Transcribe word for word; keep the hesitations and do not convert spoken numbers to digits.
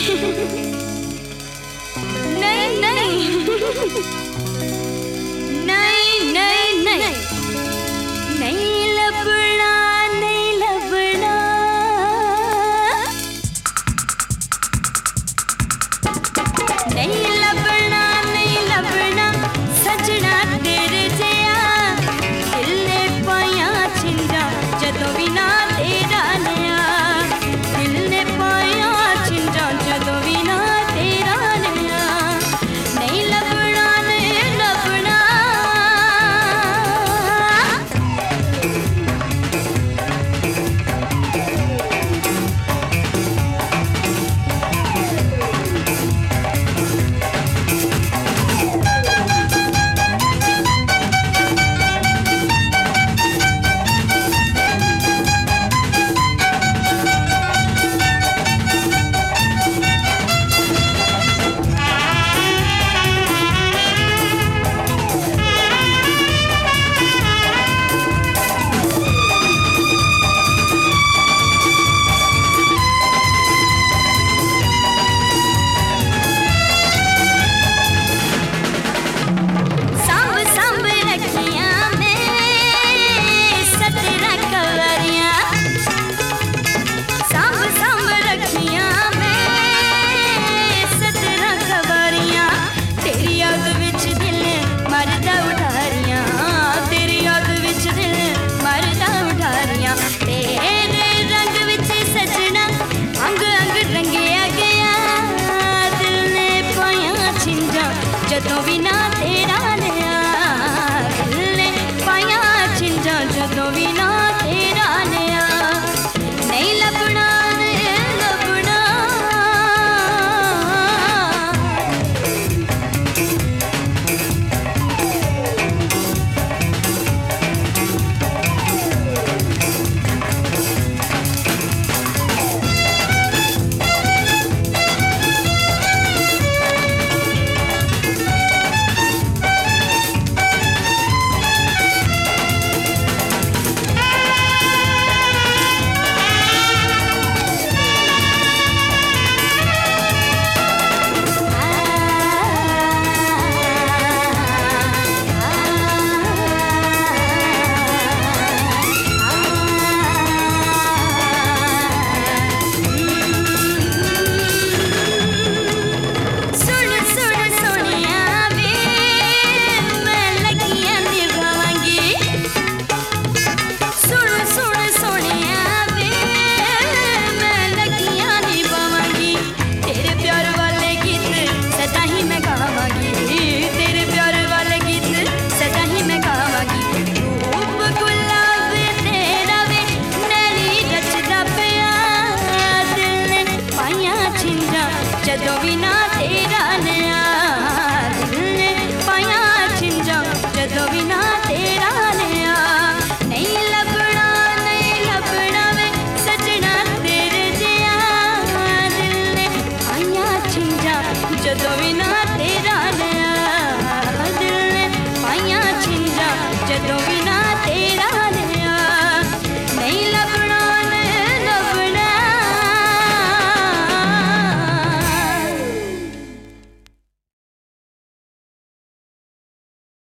नहीं नहीं नहीं नहीं नहीं नहीं लबड़ा नहीं लबड़ा नहीं लबड़ा नहीं लबड़ा सजना तेरे जिया दिल ने पाया छिंजा जदों बिना तेरा नया दिल ने पाया छिंजा जदों बिना तेरा नया नहीं लबड़ा नहीं लबड़ा जदों बिना तेरा नया दिल ने पाया छिंजा जदों बिना तेरा नया नहीं लबड़ा नहीं लबड़ा जदों बिना तेरा नया दिल ने पाया छिंजा जदों बिना तेरा नया नहीं लबड़ा नहीं लबड़ा वे सजना तेरे जिया दिल ने पाया छिंजा जदों बिना तेरा नया दिल ने पाया छिंजा जदों